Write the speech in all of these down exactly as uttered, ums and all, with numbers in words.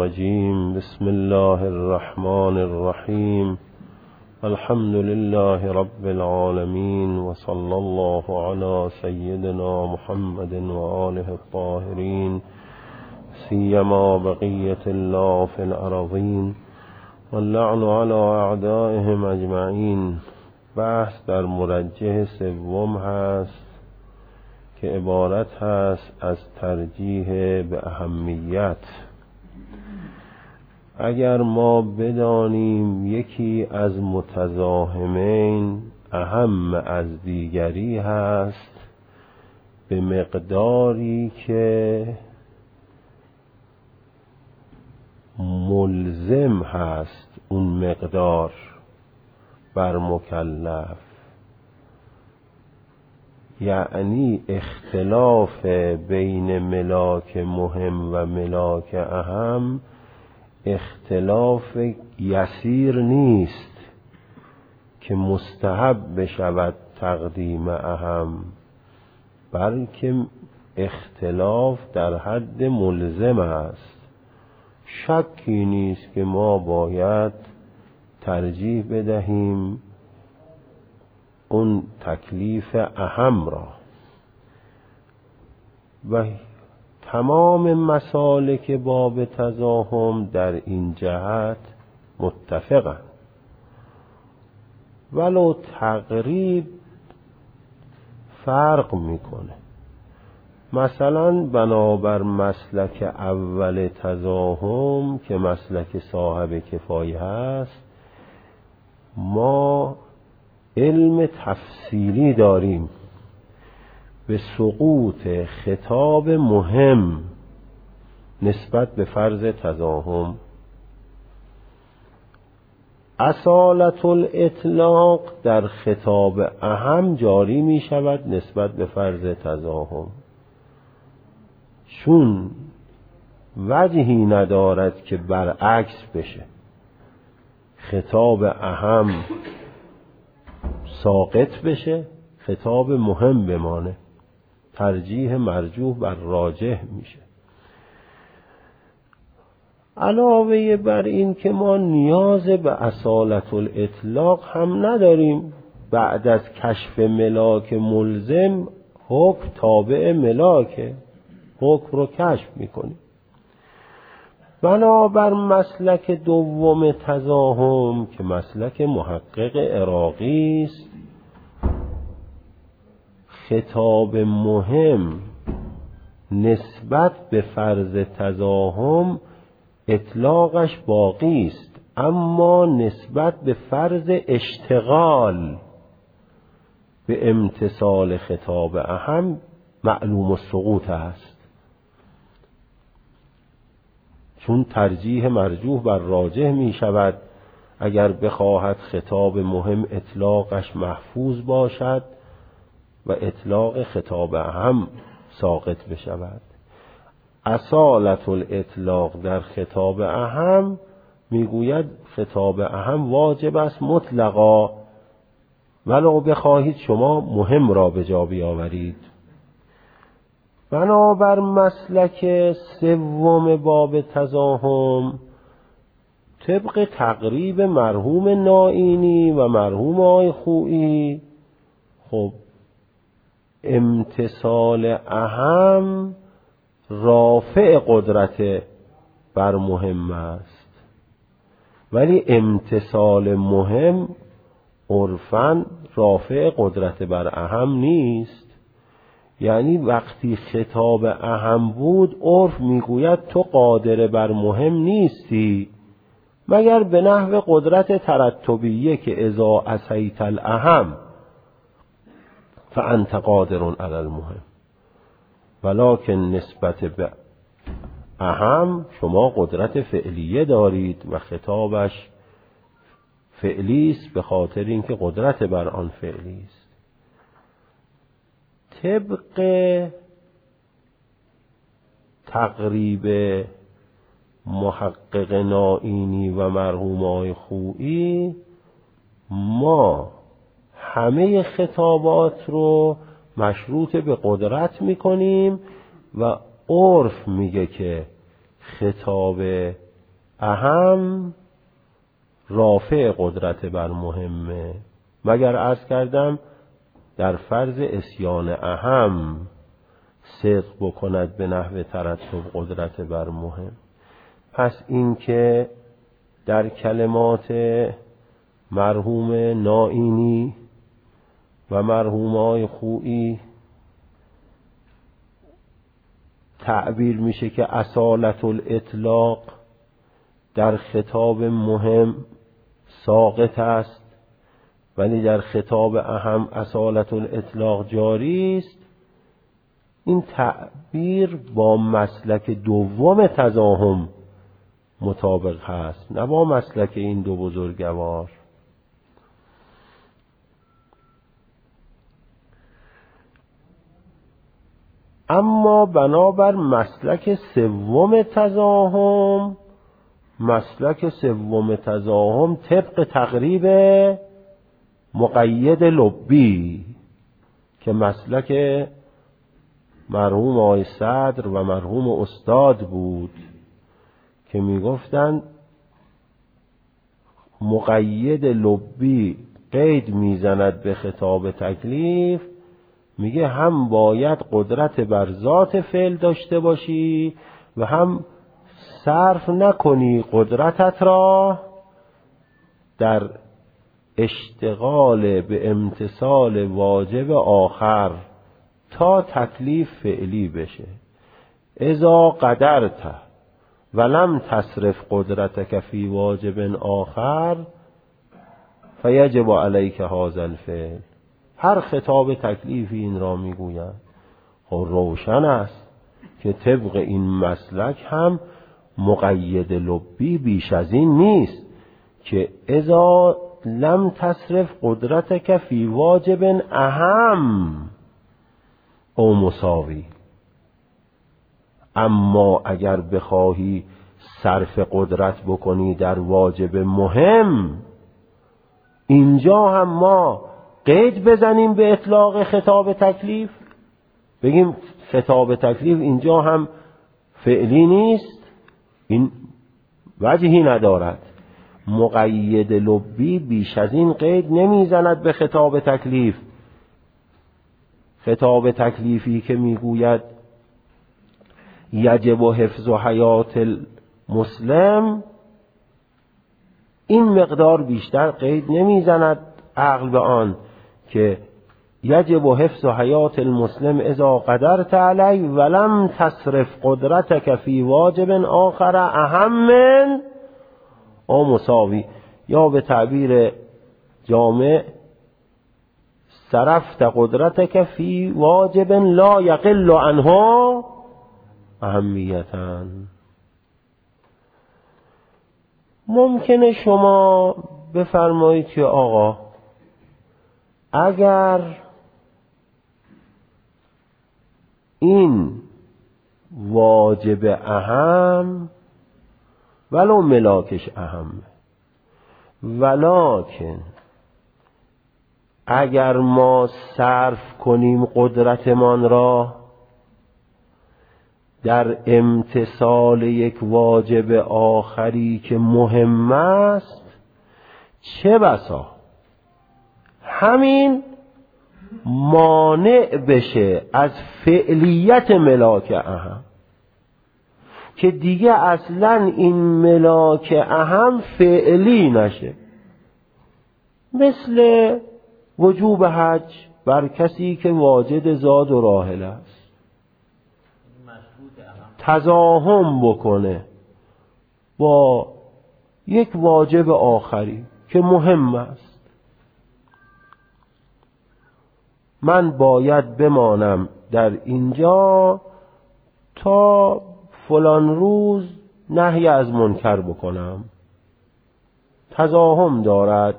الرجيم بسم الله الرحمن الرحيم الحمد لله رب العالمين وصلى الله على سيدنا محمد وآله الطاهرين سيما بقية الله في الأرضين واللعن على أعدائهم أجمعين. بحث در مرجح سوم هست که عبارت هست از ترجیح به اهمیت. اگر ما بدانیم یکی از متزاحمین اهم از دیگری هست به مقداری که ملزم هست اون مقدار بر مکلف، یعنی اختلاف بین ملاک مهم و ملاک اهم اختلاف یسیر نیست که مستحب بشود تقدیم اهم، بلکه اختلاف در حد ملزم است. شکی نیست که ما باید ترجیح بدهیم اون تکلیف اهم را و تمام مسالک باب تزاحم در این جهت متفقند، ولو تقریب فرق میکنه. مثلا بنابر مسلک اول تزاحم که مسلک صاحب کفایه هست، ما علم تفصیلی داریم به سقوط خطاب مهم نسبت به فرض تزاحم. اصالت الاطلاق در خطاب اهم جاری می شود نسبت به فرض تزاحم، چون وجهی ندارد که برعکس بشه، خطاب اهم ساقط بشه خطاب مهم بمانه، ترجیح مرجوح بر راجح میشه. علاوه بر این که ما نیاز به اصالت الاطلاق هم نداریم، بعد از کشف ملاک ملزم حکم تابع ملاکه، حکم رو کشف میکنیم. بنابر مسلک دوم تزاحم که مسلک محقق عراقی است، خطاب مهم نسبت به فرض تزاحم اطلاقش باقی است، اما نسبت به فرض اشتغال به امتثال خطاب اهم معلوم السقوط است، چون ترجیح مرجوح بر راجح می شود اگر بخواهد خطاب مهم اطلاقش محفوظ باشد و اطلاق خطاب اهم ساقط بشود. اصالت الاطلاق در خطاب اهم میگوید خطاب اهم واجب است مطلقا ولو بخواهید شما مهم را به جا بیاورید. بنابر مسلک سوم باب تزاحم طبق تقریب مرحوم نائینی و مرحوم آی خویی، خب امتثال اهم رافع قدرت بر مهم است، ولی امتثال مهم عرفاً رافع قدرت بر اهم نیست. یعنی وقتی خطاب اهم بود عرف میگوید تو قادر بر مهم نیستی مگر به نحو قدرت ترتبیه که اذا عصیت الاهم فانت قادر علی المهم، ولکن نسبت به اهم شما قدرت فعلیه دارید و خطابش فعلی است به خاطر اینکه قدرت بر آن فعلی است. طبق تقریب محقق نائینی و مرحوم آی خویی ما همه خطابات رو مشروط به قدرت میکنیم و عرف میگه که خطاب اهم رافع قدرت بر مهمه، مگر عرض کردم در فرض اسیان اهم صدق بکند به نحو ترتب قدرت بر مهم. پس این که در کلمات مرحوم نائینی و مرحومای خویی تعبیر میشه که اصالت الاطلاق در خطاب مهم ساقط است ولی در خطاب اهم اصالت الاطلاق جاری است، این تعبیر با مسلک دوم تزاحم مطابق هست، نه با مسلک این دو بزرگوار. اما بنابر مسلک سوم تزاحم، مسلک سوم تزاحم طبق تقریب مقید لبی که مسلک مرحوم آقای صدر و مرحوم استاد بود که میگفتند مقید لبی قید میزند به خطاب تکلیف، میگه هم باید قدرت بر ذات فعل داشته باشی و هم صرف نکنی قدرتت را در اشتغال به امتثال واجب آخر تا تکلیف فعلی بشه. اذا قدرت ولم تصرف قدرتک فی واجب آخر فیجب علیک هذا الفعل. هر خطاب تکلیفی این را میگوید. خب روشن است که طبق این مسلک هم مقید لبی بیش از این نیست که اذا لم تصرف قدرتک فی واجب اهم او مساوی. اما اگر بخواهی صرف قدرت بکنی در واجب مهم، اینجا هم ما قید بزنیم به اطلاق خطاب تکلیف، بگیم خطاب تکلیف اینجا هم فعلی نیست، این وجهی ندارد. مقید لبی بیش از این قید نمیزند به خطاب تکلیف. خطاب تکلیفی که میگوید یجب و حفظ و حیات المسلم، این مقدار بیشتر قید نمیزند عقل به آن که یجب و حفظ و حیات المسلم اذا قدرت علی ولم تصرف قدرتک فی واجب آخر اهم من او مساوی، یا به تعبیر جامع صرفت قدرتک فی واجب لا یقل عنه اهمیتاً. ممکنه شما بفرمایید که آقا اگر این واجب اهم ولو ملاکش اهم، ولکن اگر ما صرف کنیم قدرتمان را در امتثال یک واجب آخری که مهم است، چه بسا همین مانع بشه از فعلیت ملاک اهم، که دیگه اصلا این ملاک اهم فعلی نشه. مثل وجوب حج بر کسی که واجد زاد و راحله است، تزاحم بکنه با یک واجب آخری که مهم است. من باید بمانم در اینجا تا فلان روز نهی از منکر بکنم، تزاحم دارد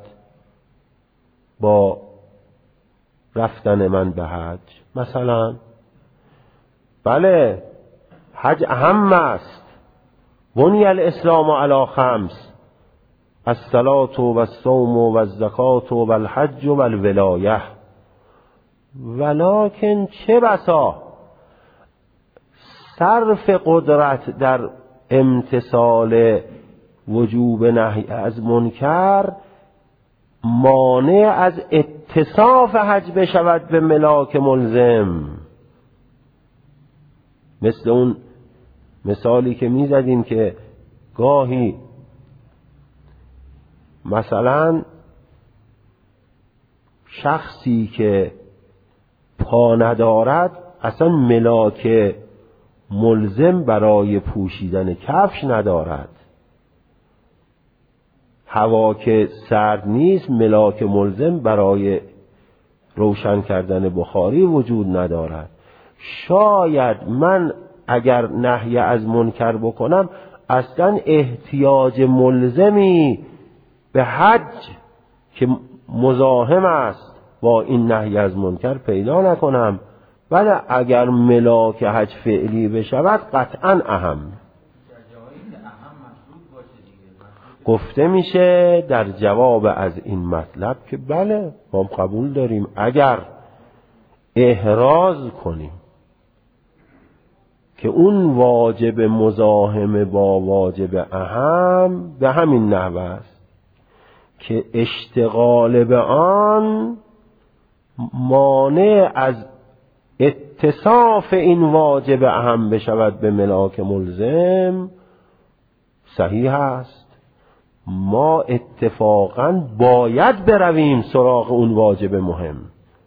با رفتن من به حج مثلا. بله حج اهم است. بنی الاسلام علی خمس، الصلاة و الصوم و الزکاة و الحج و الولایه، ولکن چه بسا صرف قدرت در امتثال وجوب نهی از منکر مانع از اتصاف حج بشود به ملاک ملزم. مثل اون مثالی که می زدیم که گاهی مثلا شخصی که پا ندارد اصلا ملاک ملزم برای پوشیدن کفش ندارد، هوا که سرد نیست ملاک ملزم برای روشن کردن بخاری وجود ندارد. شاید من اگر نهی از منکر بکنم اصلا احتیاج ملزمی به حج که مزاحم است با این نهی از منکر پیدا نکنم، ولی اگر ملاک حج فعلی بشود قطعا اهم گفته میشه در جواب از این مطلب که بله ما قبول داریم اگر احراز کنیم که اون واجب مزاحم با واجب اهم به همین نحوه است که اشتغال به آن مانع از اتصاف این واجب اهم بشود به ملاک ملزم، صحیح است. ما اتفاقا باید برویم سراغ اون واجب مهم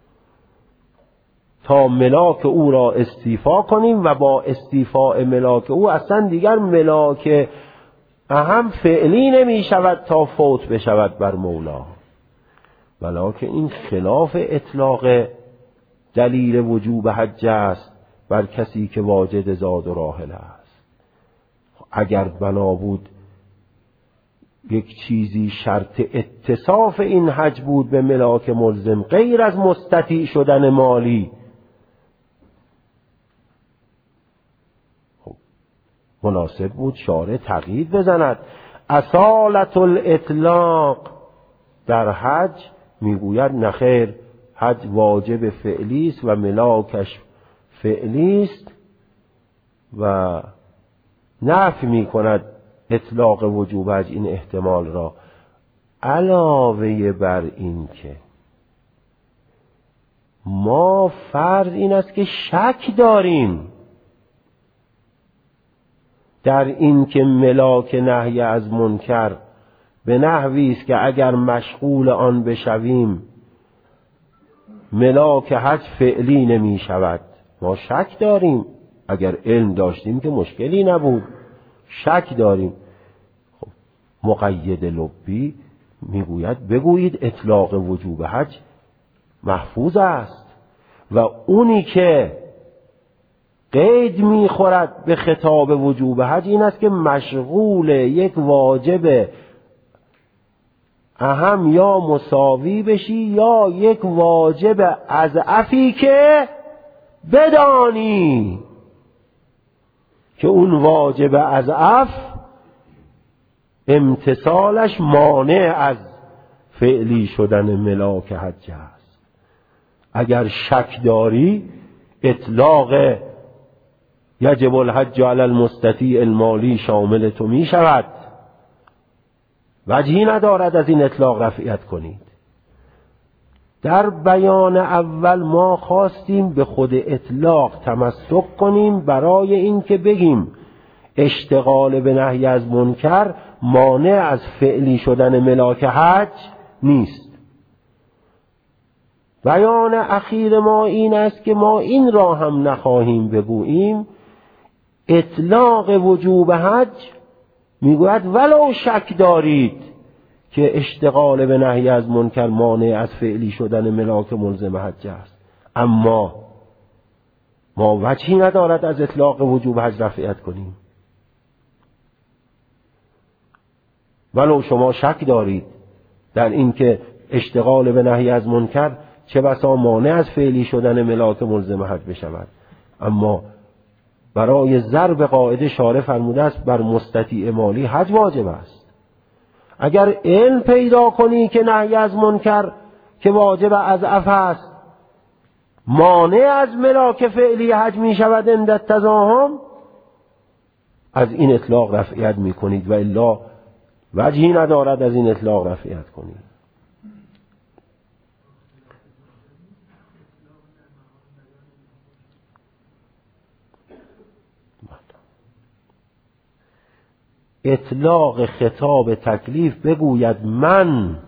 تا ملاک او را استیفا کنیم و با استیفاء ملاک او اصلا دیگر ملاک اهم فعلی نمی شود تا فوت بشود بر مولا. ولکن این خلاف اطلاق دلیل وجوب حج است بر کسی که واجد زاد و راحل است. اگر بنا بود یک چیزی شرط اتصاف این حج بود به ملاک ملزم غیر از مستطیع شدن مالی، مناسب بود شارع تقیید بزند. اصالت الاطلاق در حج میگوید نخیر، حج واجب فعلی است و ملاکش فعلی است و نفی میکند اطلاق وجوب حج این احتمال را. علاوه بر این که ما فرض این است که شک داریم در این که ملاک نهی از منکر به نحوی است که اگر مشغول آن بشویم ملاک حج فعلی نمی شود. ما شک داریم، اگر علم داشتیم که مشکلی نبود، شک داریم. خب مقید لبی میگوید بگویید اطلاق وجوب حج محفوظ است و اونی که قید میخورد به خطاب وجوب حج این است که مشغول یک واجب اهم یا مساوی بشی یا یک واجب اضعفی که بدانی که اون واجب اضعف امتصالش مانع از فعلی شدن ملاک حج است. اگر شک داری اطلاق یجب الحج علی المستطیع المالی شامل تو می شود، وجهی ندارد از این اطلاق رفعیت کنید. در بیان اول ما خواستیم به خود اطلاق تمسک کنیم برای این که بگیم اشتغال به نهی از منکر مانع از فعلی شدن ملاک حج نیست. بیان اخیر ما این است که ما این را هم نخواهیم بگوییم اطلاق وجوب حج میگوید ولو شک دارید که اشتغال به نهی از منکر مانع از فعلی شدن ملاک ملزم حج است، اما ما وجهی ندارد از اطلاق وجوب حج رفعیت کنیم. ولو شما شک دارید در این که اشتغال به نهی از منکر چه بسا مانع از فعلی شدن ملاک ملزم حج بشود، اما برای ضرب قاعده شارع فرموده است بر مستطیع مالی حج واجب است. اگر علم پیدا کنی که نهی از منکر که واجب اضعف است مانع از ملاک فعلی حج می شود عند التزاحم، از این اطلاق رفعیت می کنید و الا وجهی ندارد از این اطلاق رفعیت کنی. اطلاق خطاب تکلیف بگوید من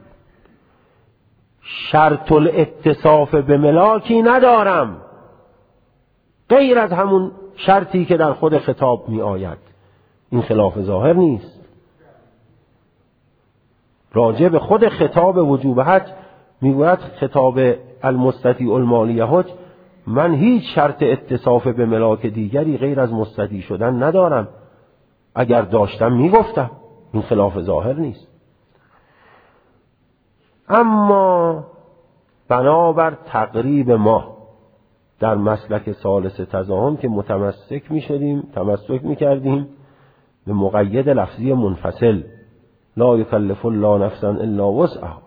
شرط الاتصاف به ملاکی ندارم غیر از همون شرطی که در خود خطاب می آید. این خلاف ظاهر نیست. راجع به خود خطاب وجوب حج میگوید خطاب المستطیع المالی حج من هیچ شرط اتصاف به ملاک دیگری غیر از مستطیع شدن ندارم، اگر داشتم میگفتم. این خلاف ظاهر نیست. اما بنابر تقریب ما در مسلک ثالث تضاهم که متمسک می شدیم تمسک می کردیم به مقید لفظی منفصل لا یکلف الله نفسا الا وسعها.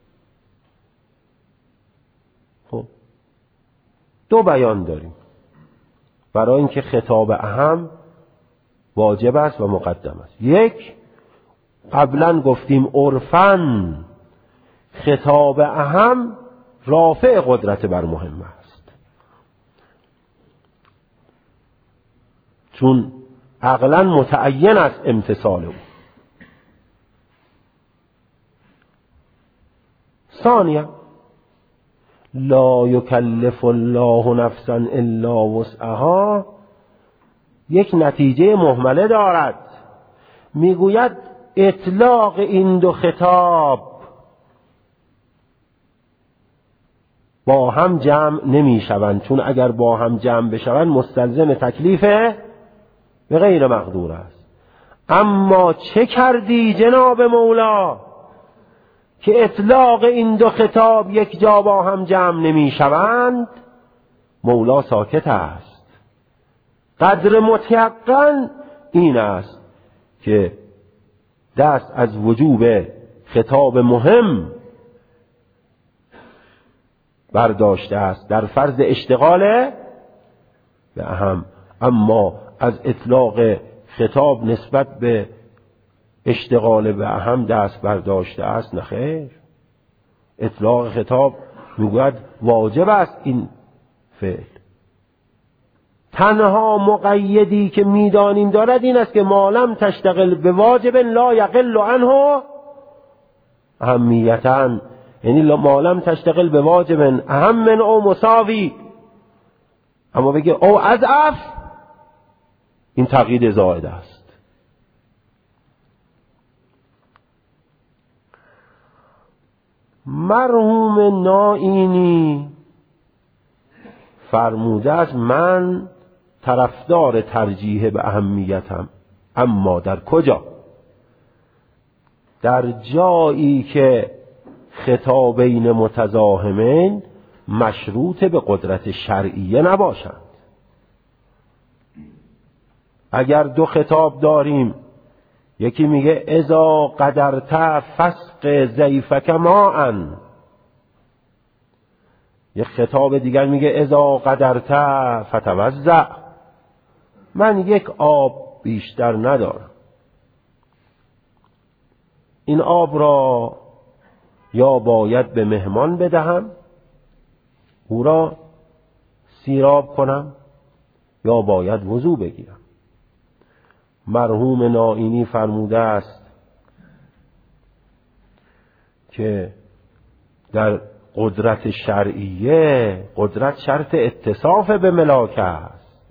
خب دو بیان داریم برای اینکه خطاب اهم واجب است و مقدم است. یک، قبلا گفتیم عرفاً خطاب اهم رافع قدرت بر مهم است، چون عقلا متعین است امتثال او. ثانیا لا یکلف الله نفسا الا وسعها یک نتیجه مهمله دارد. میگوید اطلاق این دو خطاب با هم جمع نمی شوند، چون اگر با هم جمع بشوند مستلزم تکلیف به غیر مقدور است. اما چه کردی جناب مولا که اطلاق این دو خطاب یک جا با هم جمع نمی شوند؟ مولا ساکت است. قدر متیقن این است که دست از وجوب خطاب مهم برداشته است در فرض اشتغال به اهم، اما از اطلاق خطاب نسبت به اشتغال به اهم دست برداشته است نخیر. اطلاق خطاب میگوید واجب است این فعل. تنها مقیدی که میدانیم دارد این است که مالم تشتغل به واجب لا یقل عنه اهمیتاً، یعنی مالم تشتغل به واجب اهم من او مساوی، اما بگه او اضعف، این تقیید زائد است. مرحوم نائینی فرموده است من طرفدار ترجیح به اهمیتم، اما در کجا؟ در جایی که خطابین متزاحمین مشروط به قدرت شرعیه نباشند. اگر دو خطاب داریم، یکی میگه اذا قدرت فسق ضیفک ماء، یک خطاب دیگر میگه اذا قدرت فتوضأ، من یک آب بیشتر ندارم، این آب را یا باید به مهمان بدهم او را سیراب کنم یا باید وضو بگیرم. مرحوم نائینی فرموده است که در قدرت شرعیه قدرت شرط اتصاف به ملاک است،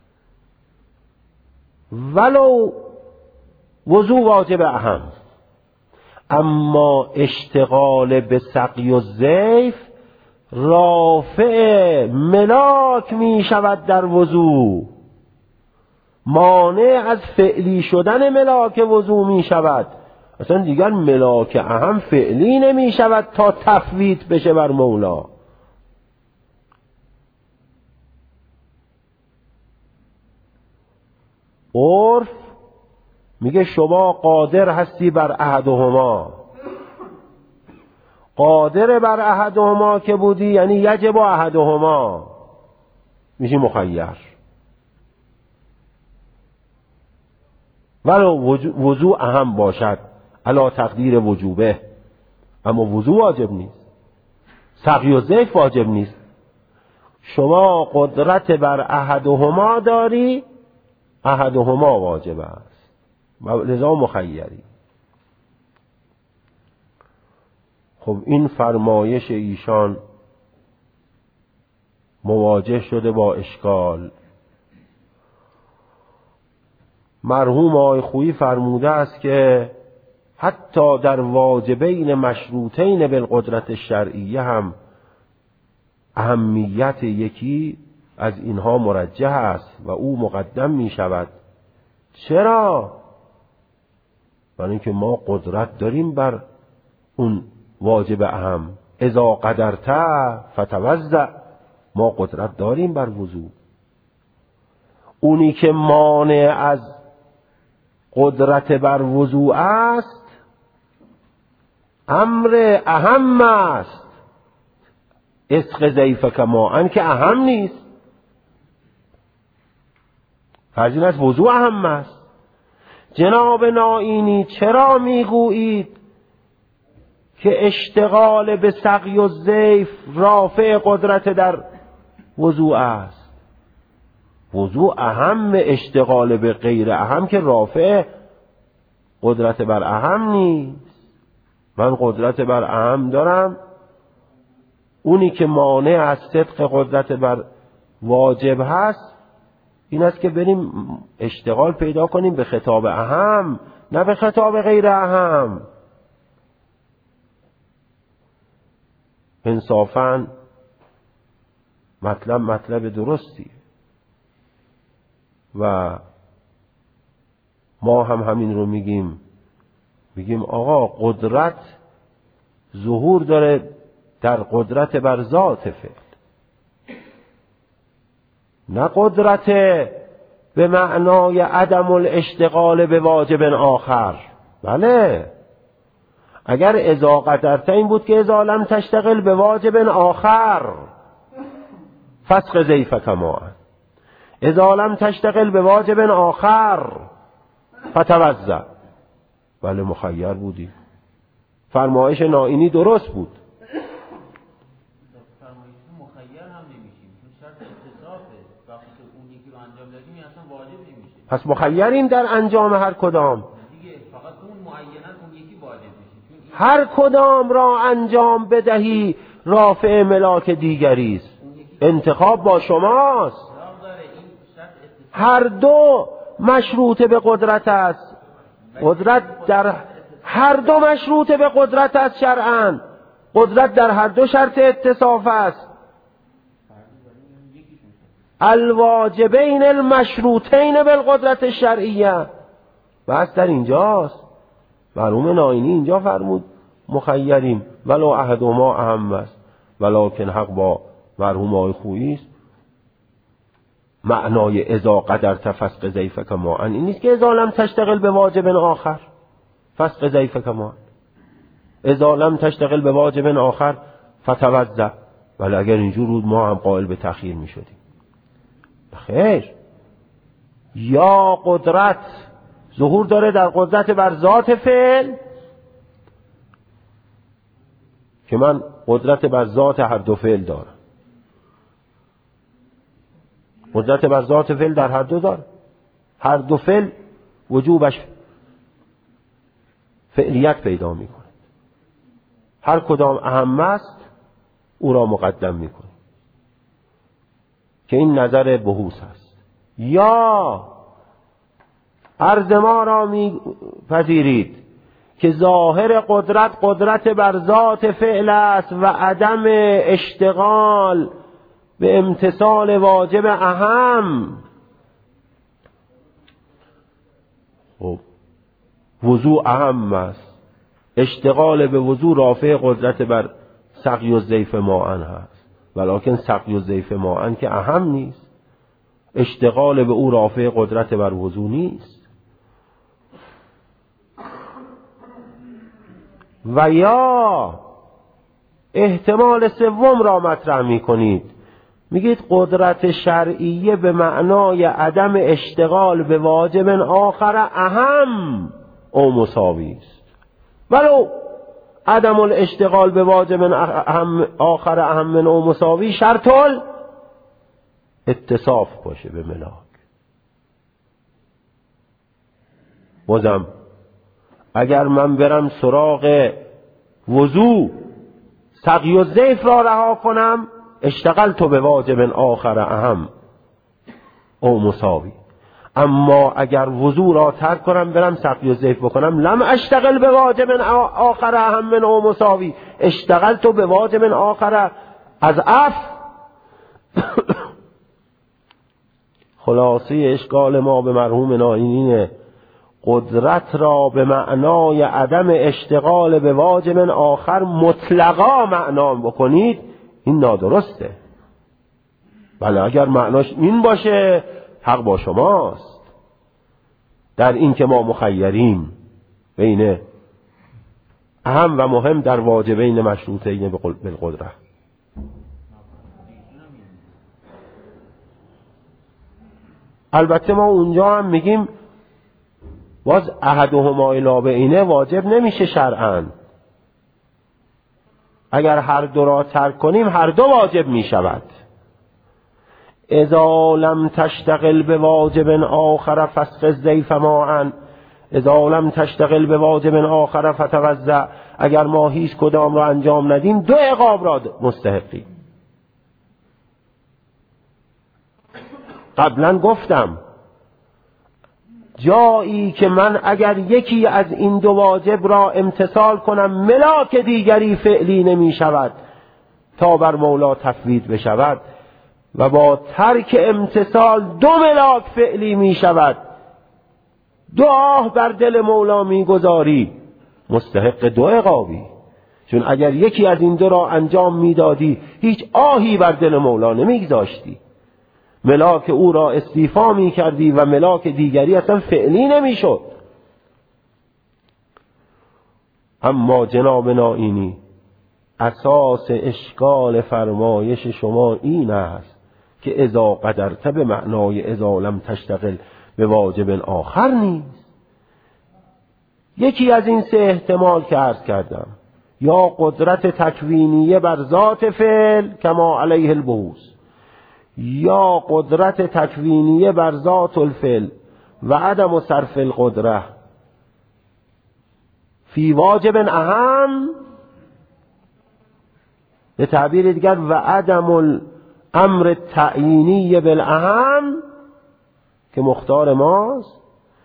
ولو وضو واجب اهم، اما اشتغال به سقی و ضیف رافع ملاک می شود در وضو، مانع از فعلی شدن ملاک وضو می شود. اصلا دیگر ملاک اهم فعلی نمی شود تا تفویت بشه بر مولا. عرف میگه شما قادر هستی بر احدهما، قادر بر احدهما که بودی یعنی یجب احدهما، میشی مخیر. ولو وضوع اهم باشد علی تقدیر وجوبه، اما وضو واجب نیست، سقی و ضیف واجب نیست. شما قدرت بر احدهما داری، احدهما واجب است و لذا مخیری. خب این فرمایش ایشان مواجه شده با اشکال. مرحوم آقای خویی فرموده است که حتی در واجبین مشروطین بالقدرت الشرعیه هم اهمیت یکی از اینها مرجح است و او مقدم می شود. چرا؟ برای اینکه ما قدرت داریم بر اون واجب اهم. اذا قدرت فتوضأ، ما قدرت داریم بر وضو. اونی که مانع از قدرت بر وضو است امر اهم است، اسق ضیفک ماء که اهم نیست. فرض این است وضو اهم است. جناب نائینی چرا میگویید که اشتغال به سقی و ضیف رافع قدرت در وضو است؟ وضو اهم، اشتغال به غیر اهم که رافع قدرت بر اهم نیست. من قدرت بر اهم دارم، اونی که مانع از صدق قدرت بر واجب هست این است که بریم اشتغال پیدا کنیم به خطاب اهم، نه به خطاب غیر اهم. انصافاً مطلب مطلب درستی و ما هم همین رو میگیم. میگیم آقا قدرت ظهور داره در قدرت بر ذات فعل، نه قدرت به معنای عدم الاشتغال به واجب آخر. بله، اگر اذا قدرت این بود که اذا لم تشتغل به واجب آخر فسق ضیفک ماء، اذا لم تشتغل به واجب آخر فتوضأ. بله مخیر بودی. فرمایش نائینی درست بود. فرمایش مخیر هم نمیشیم چون شرط اتصافه. وقتی که اون یکی رو انجام دادیم اصلا واجب نمیشه. پس مخیریم در انجام هر کدام. دیگه فقط اون معیناً اون یکی واجب میشه. هر کدام را انجام بدهی رافع ملاک دیگری است. انتخاب با شماست. هر دو مشروط به قدرت است. قدرت در هر دو مشروط به قدرت است شرعاً. قدرت در هر دو شرط اتصاف است. الواجبین المشروطین بالقدرت الشرعیه. بس در اینجاست. مرحوم نائینی اینجا فرمود مخیریم ولو احدهما اهم است، ولکن حق با مرحوم آقای خویی است. معنای اذا قدرت فسق ضیفک ماء این نیست که اذا لم تشتغل به واجب آخر فسق ضیفک ماء، اذا لم تشتغل به واجب آخر فتوضأ. ولی اگر اینجور بود ما هم قائل به تأخیر می شدیم. خیر، یا قدرت ظهور داره در قدرت بر ذات فعل که من قدرت بر ذات هر دو فعل دارم. قدرت بر ذات فعل در هر دو دارم. هر دو فعل وجوبش فعلیت پیدا میکنه. هر کدام اهم است او را مقدم میکنه که این نظر بحوث است. یا عرض ما را میپذیرید که ظاهر قدرت قدرت بر ذات فعل است و عدم اشتغال به امتثال واجب اهم. خب وضو اهم است، اشتغال به وضو رافع قدرت بر سقی و ضیف ماء هست، ولکن سقی و ضیف ماء که اهم نیست، اشتغال به او رافع قدرت بر وضو نیست. و یا احتمال سوم را مطرح می کنید، میگید قدرت شرعیه به معنای عدم اشتغال به واجب آخر اهم او مساوی است. ولو عدم الاشتغال به واجب اهم آخر اهم من او مساوی شرط اتصاف باشه به ملاک. بازم اگر من برم سراغ وضو سقی و ضیف را رها کنم اشتغل تو به واجب آخر اهم او مساوی، اما اگر وضو را ترک کنم برم سقی و ضیف بکنم لم اشتغل به واجب آخر اهم من او مساوی اشتغل تو به واجب آخر از اف. خلاصه اشکال ما به مرحوم نائینین قدرت را به معنای عدم اشتغال به واجب آخر مطلقا معنا بکنید، این نادرسته. بله اگر معناش این باشه حق با شماست در این که ما مخیریم بین اهم و مهم در واجبین مشروطین بالقدرت. البته ما اونجا هم میگیم باز احدهما الی بینه واجب نمیشه شرعاً، اگر هر دو را ترک کنیم هر دو واجب میشود. اذا لم تشتغل به واجب آخر فسق الضیف معا اذا لم تشتغل به واجب آخر فتوضأ، اگر ما هیچ کدام را انجام ندیم دو عقاب را مستحقیم. قبلا گفتم جایی که من اگر یکی از این دو واجب را امتثال کنم ملاک دیگری فعلی نمی شود تا بر مولا تفویض بشود و با ترک امتثال دو ملاک فعلی می شود، دو آه بر دل مولا می گذاری مستحق دو عقابی، چون اگر یکی از این دو را انجام می دادی هیچ آهی بر دل مولا نمی گذاشتی، ملاک او را استیفا می کردی و ملاک دیگری اصلا فعلی نمی شد. اما جناب نائینی اساس اشکال فرمایش شما این است که اذا قدرت به معنای اذا لم تشتغل به واجب آخر نیست. یکی از این سه احتمال که عرض کردم، یا قدرت تکوینیه بر ذات فعل کما علیه البحوث، یا قدرت تکوینیه بر ذات الفعل و عدم صرف القدره فی واجب اهم، به تعبیر دیگر و عدم الامر تعیینی بالاهم که مختار ماست،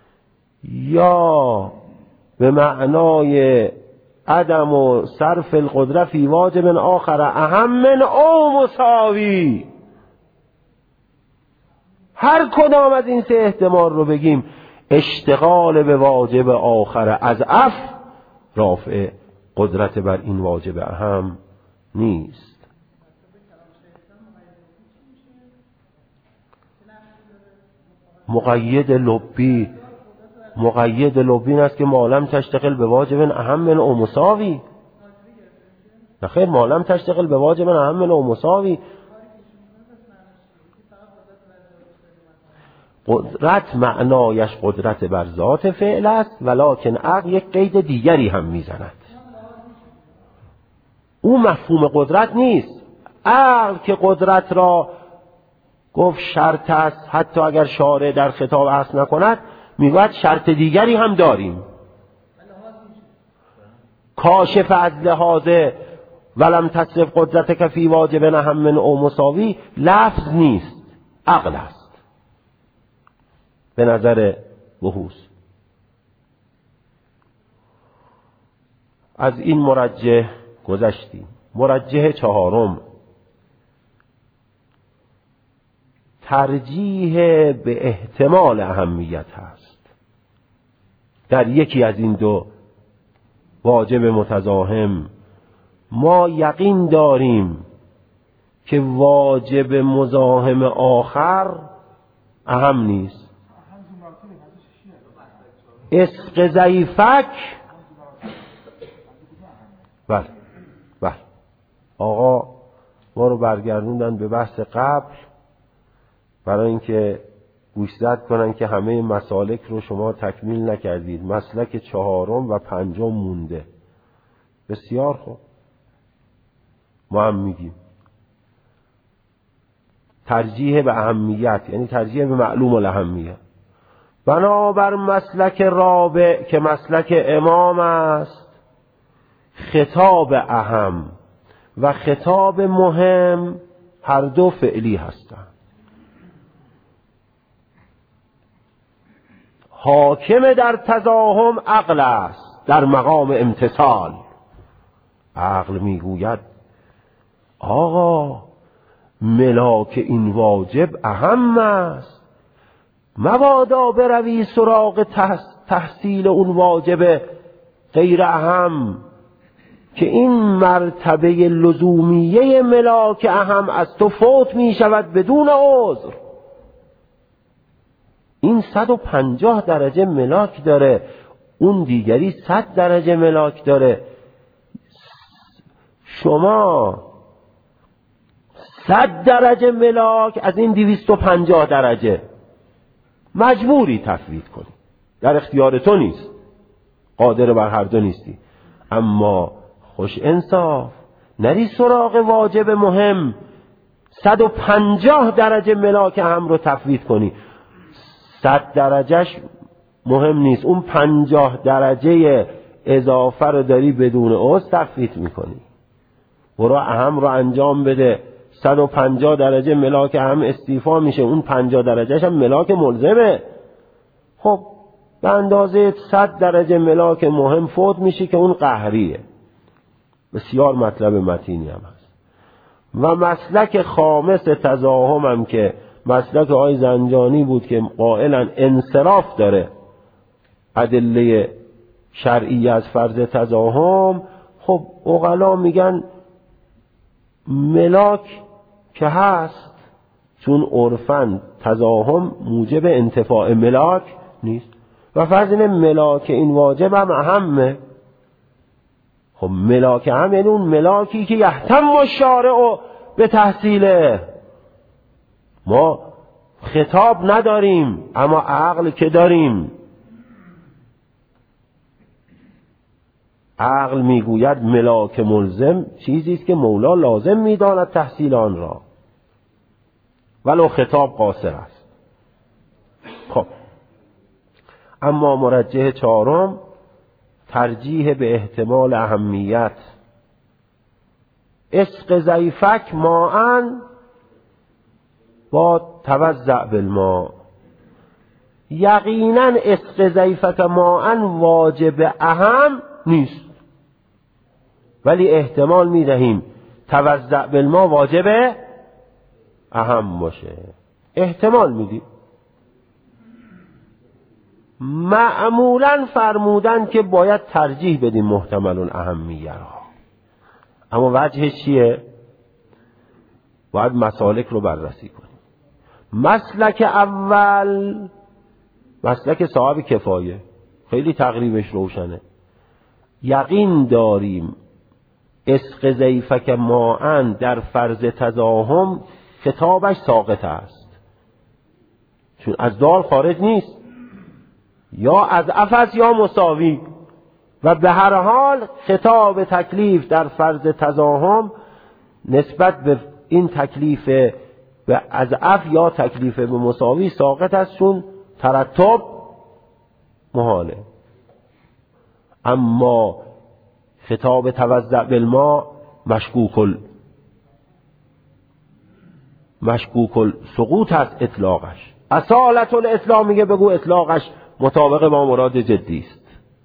یا به معنای عدم و صرف القدره فی واجب آخر اهم من او مساوی. هر کدام از این سه احتمال رو بگیم اشتغال به واجب آخر از اف رافع قدرت بر این واجب اهم نیست. مقید لبی مقید لبی این است که مالم تشتغل به واجب اهم من او مساوی. نخیر، مالم تشتغل به واجب اهم من او مساوی. قدرت معنایش قدرت بر ذات فعل است، ولکن عقل یک قید دیگری هم میزند. او مفهوم قدرت نیست. عقل که قدرت را گفت شرط است، حتی اگر شارع در خطاب اصل نکند میگوید شرط دیگری هم داریم. کاشف از لحاظ ولم تصرف قدرت که فی واجب اهم من او مساوی لفظ نیست، عقل است به نظر بحوث. از این مرجح گذشتیم. مرجح چهارم ترجیح به احتمال اهمیت هست. در یکی از این دو واجب متزاحم ما یقین داریم که واجب مزاحم آخر اهم نیست. عشق ضعیفک بله بله آقا ما رو برگردوندن به بحث قبل برای اینکه گوشزد کنن که همه مسالک رو شما تکمیل نکردید، مسلک چهارم و پنجم مونده. بسیار خوب، ما هم میگیم ترجیح به اهمیت، یعنی ترجیح به معلوم الاهمیت. بنابر مسلک رابع که مسلک امام است، خطاب اهم و خطاب مهم هر دو فعلی هستند. حاکم در تزاحم عقل است در مقام امتثال. عقل میگوید آقا ملاک این واجب اهم است، مبادا بروی سراغ تحصیل اون واجب غیر اهم که این مرتبه لزومیه ملاک اهم از تو فوت می شود بدون عذر. این صد و پنجاه درجه ملاک داره، اون دیگری صد درجه ملاک داره. شما صد درجه ملاک از این دویست و پنجاه درجه مجبوری تفویض کنی، در اختیار تو نیست، قادر بر هر دو نیستی. اما خوش انصاف نری سراغ واجب مهم صد و پنجاه درجه ملاک هم رو تفویض کنی. صد درجهش مهم نیست، اون پنجاه درجه اضافه رو داری بدون عذر تفویض میکنی. برو اهم رو انجام بده، صد و پنجاه درجه ملاک هم استیفا میشه، اون پنجاه درجهش هم ملاک ملزمه. خب به اندازه صد درجه ملاک مهم فوت میشه که اون قهریه. بسیار مطلب متینی هم هست. و مسلک خامس تزاحم هم که مسلک آقای زنجانی بود که قائلا انصراف داره ادله شرعی از فرض تزاحم. خب عقلا میگن ملاک که هست، چون عرفاً تزاحم موجب انتفاع ملاک نیست و فرض اینه ملاک این واجب هم اهمه. خب ملاک هم یعنی اون ملاکی که یحتم الشارع به تحصیله. ما خطاب نداریم اما عقل که داریم. عقل میگوید ملاک ملزم چیزی است که مولا لازم میداند تحصیل آن را، ولو خطاب قاصر است. خب اما مرجح چهارم ترجیح به احتمال اهمیت. عشق ضیفک ماءن با توزع بالماء. یقینا عشق ضیفک ماءن واجب اهم نیست، ولی احتمال میدهیم توزع بالماء واجب اهم باشه. احتمال میدیم. معمولا فرمودن که باید ترجیح بدیم محتمل الاهمیه را، اما وجهش چیه؟ باید مسالک رو بررسی کنیم. مسلک اول مسلک صاحب کفایه، خیلی تقریبش روشنه. یقین داریم عشق ضیفک ماءن در فرض تزاحم خطابش ساقط است، چون از دار خارج نیست، یا از افس یا مساوی، و به هر حال خطاب تکلیف در فرض تزاحم نسبت به این تکلیف به از اف یا تکلیف به مساوی ساقط است، چون ترتب محاله. اما خطاب توزع بالماء مشکوک مشکوک سقوط است اطلاقش. اصالت الاطلاق میگه بگو اطلاقش مطابق با مراد جدی است،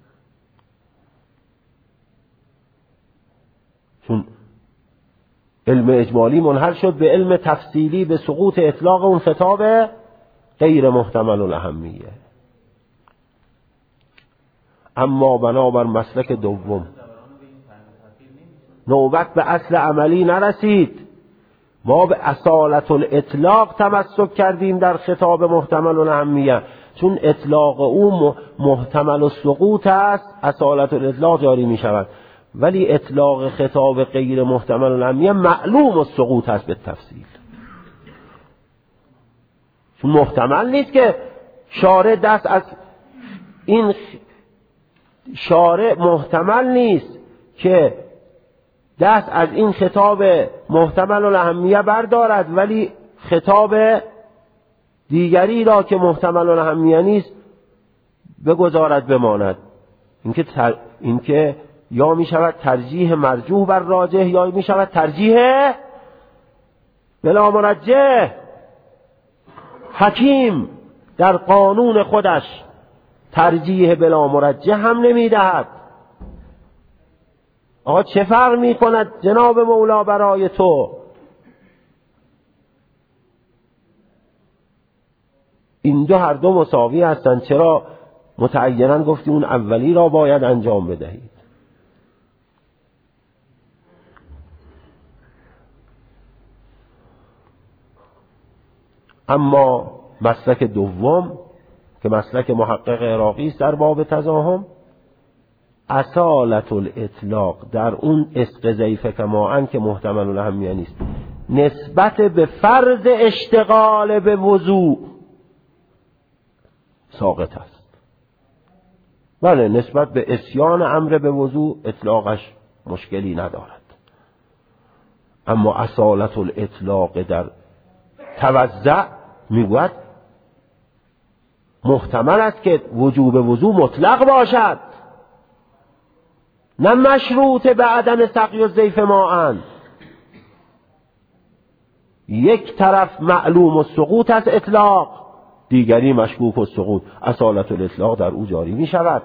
چون علم اجمالی منحل شد به علم تفصیلی به سقوط اطلاق اون خطاب غیر محتمل الاهمیه. اما بنابر مسلک دوم نوبت به اصل عملی نرسید. ما به اصالت الاطلاق تمسک کردیم در خطاب محتمل الاهمیه، چون اطلاق او محتمل السقوط است، اصالت الاطلاق جاری می شود. ولی اطلاق خطاب غیر محتمل الاهمیه معلوم السقوط است به تفصیل، چون محتمل نیست که شارع دست از این شارع محتمل نیست که دست از این خطاب محتمل الاهمیه بردارد ولی خطاب دیگری را که محتمل الاهمیه نیست بگذارد بماند. اینکه تر... اینکه یا می شود ترجیح مرجوح بر راجح یا می شود ترجیح بلا مرجح. حکیم در قانون خودش ترجیح بلا مرجح هم نمی دهد. آقا چه فرق می کند جناب مولا برای تو؟ این دو هر دو مساوی هستند، چرا متعیناً گفتی اون اولی را باید انجام بدهید؟ اما مسلک دوم که مسلک محقق عراقی است در باب تزاحم، اصالت الاطلاق در اون اسقضیفه کماعن که محتمل الاهمیه نیست نسبت به فرض اشتغال به وضوع ساقط است. بله، نسبت به اسیان امر به وضوع اطلاقش مشکلی ندارد، اما اصالت الاطلاق در توزع میگوید محتمل است که وجوب وضوع مطلق باشد، نه مشروط به عدم سقی الضیف ماء. یک طرف معلوم السقوط از اطلاق، دیگری مشکوک السقوط. اصالت الاطلاق در او جاری می شود.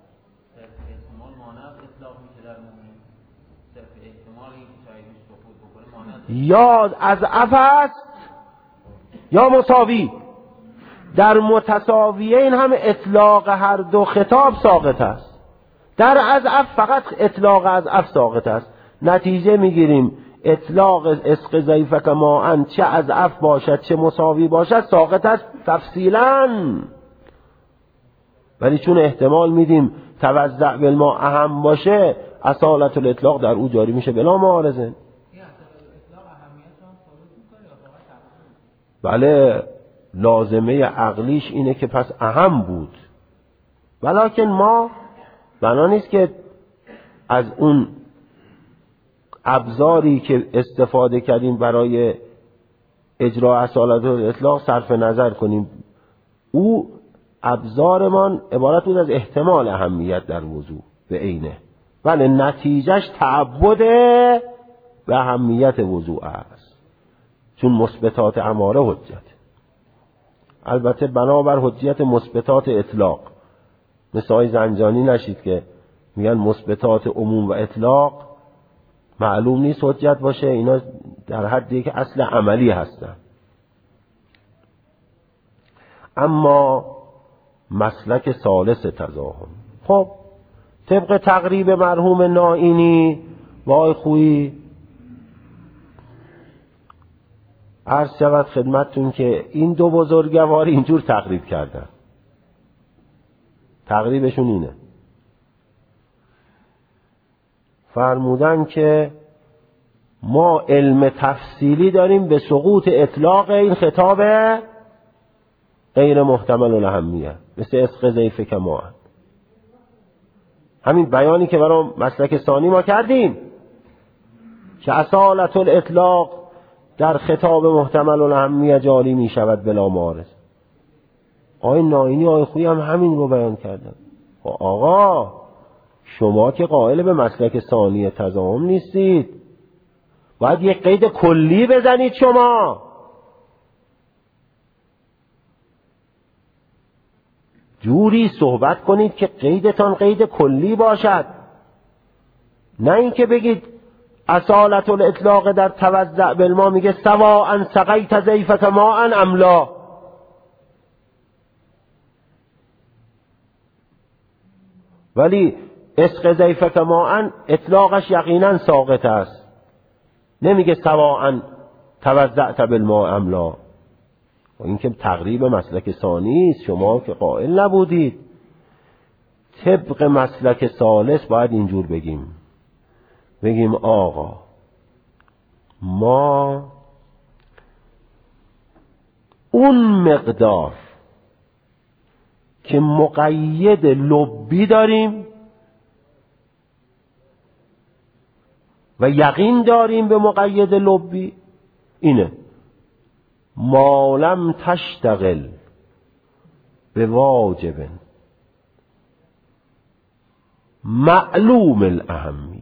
یا از اف است یا مساوی. در متساویین هم اطلاق هر دو خطاب ساقط است. در از اف فقط اطلاق از اف ساقط است. نتیجه میگیریم اطلاق اسقضیفه کماعن چه از اف باشد چه مساوی باشد ساقط است تفصیلا، ولی چون احتمال میدیم توزع بالماء اهم باشه اصالت الاطلاق در او جاری میشه بلا معارضه. بله، لازمه عقلیش اینه که پس اهم بود، ولیکن ما بنا نیست که از اون ابزاری که استفاده کردیم برای اجرا اصالت الاطلاق صرف نظر کنیم. او ابزارمان عبارت بود از احتمال اهمیت در وضوع به عینه، ولی نتیجهش تعبد به اهمیت وضوع است، چون مثبتات اماره حجت. البته بنابر حجیت مثبتات اطلاق، مثل زنجانی نشید که میگن مثبتات عموم و اطلاق معلوم نیست حجت باشه، اینا در حدی که اصل عملی هستن. اما مسلک ثالث تزاحم، خب طبق تقریب مرحوم نائینی وای خویی عرض شود خدمتتون که این دو بزرگوار اینجور تقریب کردن. تقریبشون اینه، فرمودن که ما علم تفصیلی داریم به سقوط اطلاق این خطاب غیر محتمل الاهمیه مثل اسقضیفه کماعن. همین بیانی که برای مسلک ثانی ما کردیم که اصالت الاطلاق در خطاب محتمل الاهمیه جاری می شود بلا معارض. آقای نائینی آقای خویی هم همین رو بیان کردن. آقا شما که قائل به مسلک ثانی تزاحم نیستید، باید یک قید کلی بزنید. شما جوری صحبت کنید که قیدتان قید کلی باشد، نه اینکه بگید اصالت الاطلاق در توزع بالماء میگه سواء سقیت ضیفک ماء ام لا. ولی اسقضیفک ماء اطلاقش یقینا ساقط است، نمیگه سواء توزعت بالماء ام لا. و این که تقریب مسلک ثانی است، شما که قائل نبودید. طبق مسلک ثالث باید اینجور بگیم، بگیم آقا ما اون مقدار که مقید لبی داریم و یقین داریم به مقید لبی اینه: ما لم تشتغل به واجب معلوم الاهمیه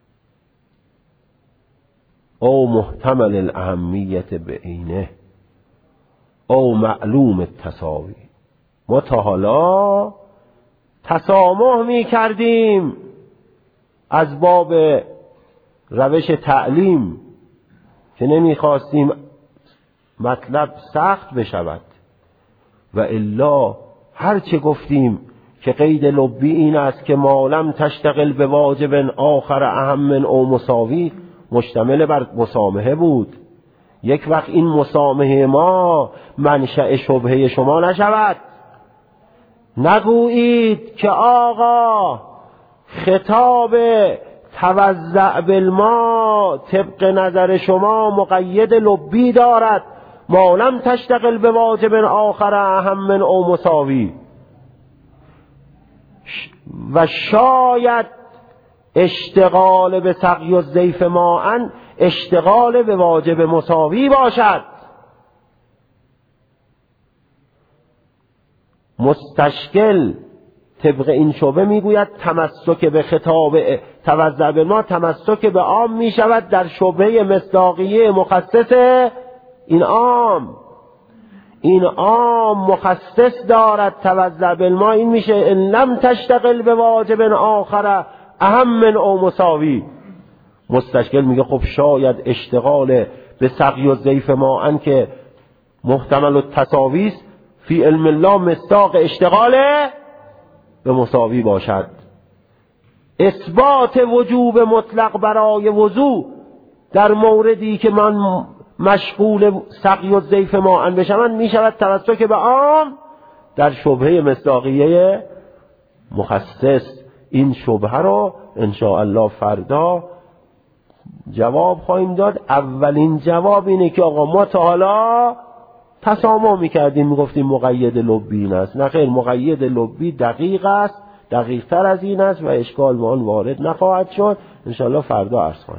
او محتمل الاهمیت به عینه او معلوم التساوی. ما تا حالا تسامح می کردیم از باب روش تعلیم که نمی خواستیم مطلب سخت بشود، و الا هر چه گفتیم که قید لبی این است که ما لم تشتغل به واجب آخر اهم من او مساوی، مشتمل بر مسامحه بود. یک وقت این مسامحه ما منشأ شبهه شما نشود. نگویید که آقا خطاب توزع بالما طبق نظر شما مقید لبی دارد، ما لم تشتغل به واجب آخر اهم من او مساوی، و شاید اشتغال به سقی و ضیف ماء اشتغال به واجب مساوی باشد. مستشکل طبق این شبه میگوید تمسک به خطاب توزع بالما تمسک به عام می شود در شبه مصداقیه مخصص این عام. این عام مخصص دارد توزع بالما، این میشه ان لم تشتغل به واجب آخر اهم من او مساوی. مستشکل میگه خب شاید اشتغال به سقی و ضیف ماء که محتمل التساوی است فی علم الله مصداق اشتغال به مساوی باشد. اثبات وجوب مطلق برای وضو در موردی که من مشغول سقی و ضیف ماء بشم می شود تمسک به عام در شبهه مصداقیه مخصص. این شبهه رو انشاءالله فردا جواب خواهیم داد. اولین جواب اینه که آقا ما تا حالا تسامح میکردیم میگفتیم مقید لبی این است. نه خیر، مقید لبی دقیق است، دقیق تر از این است و اشکال به آن وارد نخواهد شد. انشاءالله فردا عرض خواهیم.